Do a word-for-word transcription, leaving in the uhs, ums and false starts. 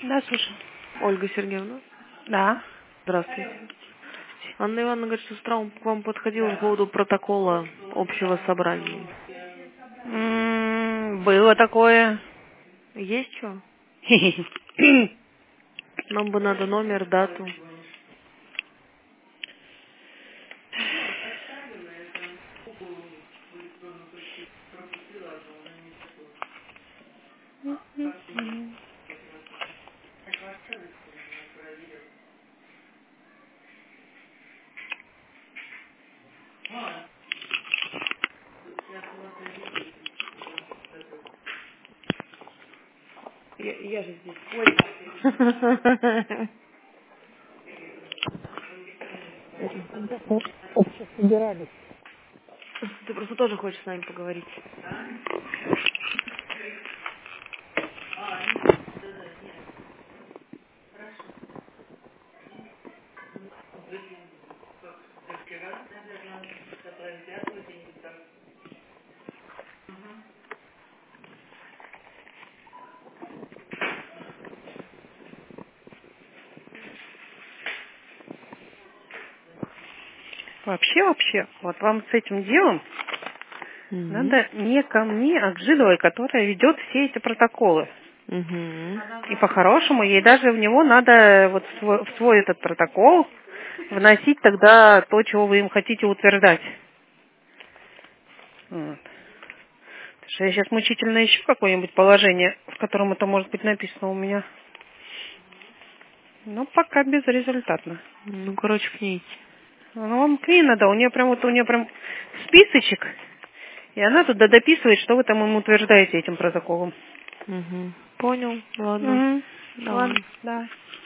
Да, слушай. Ольга Сергеевна? Да. Здравствуйте. Анна Ивановна говорит, что с утра он к вам подходил по поводу протокола общего собрания. М, Было такое. Есть что? Нам бы надо номер, дату. Я, я же здесь. Ой. Собирались. Ты просто тоже хочешь с нами поговорить. Вообще, вообще, вот вам с этим делом Угу. надо не ко мне, а к Жидовой, которая ведет все эти протоколы. Угу. И по-хорошему ей даже в него надо вот в свой, в свой этот протокол вносить тогда то, чего вы им хотите утверждать. Вот. Потому что я сейчас мучительно ищу какое-нибудь положение, в котором это может быть написано у меня. Но пока безрезультатно. Ну, короче, к ней идти. Ну, вам к ней надо, у нее прям вот у нее прям списочек, и она туда дописывает, что вы там им утверждаете этим протоколом. Угу. Понял. Ладно. Угу. Давай. Ладно, да.